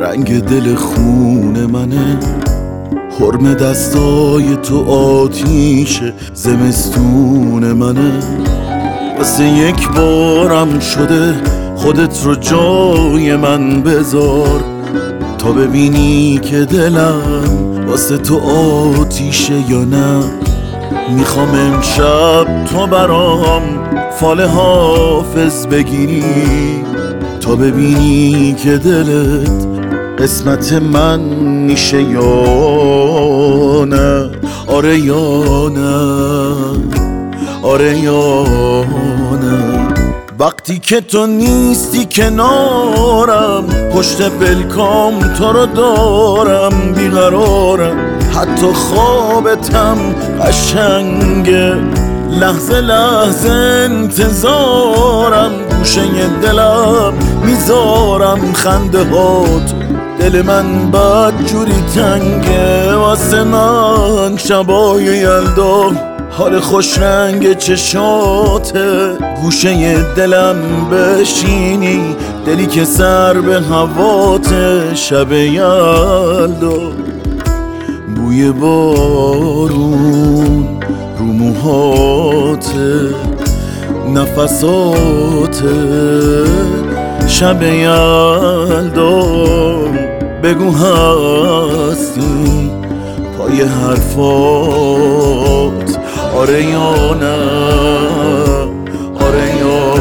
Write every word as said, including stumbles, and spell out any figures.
رنگ دل خون منه، حرم دستای تو آتیش زمستون منه. واسه یک بارم شده خودت رو جای من بذار، تا ببینی که دلم واسه تو آتیشه یا نه. میخوام امشب تو برام فال حافظ بگیری، تا ببینی که دلت قسمت من میشه یا نه. آره یا نه، آره یا نه. وقتی که تو نیستی کنارم، پشت پلکام تو رو دارم، بیقرارم، حتی خوابتم قشنگه، لحظه لحظه انتظارم. گوشه دلم میذارم خنده هات، دل من بد جوری تنگه واسه من. شبای یلدا حال خوش رنگ چشاته، گوشه دلم بشینی، دلی که سر به هواته. شب یلدا بوی بارون رو موهاته، نفساته. شب یلدا بگو هستی پای حرفات. آره یا نه، آره یا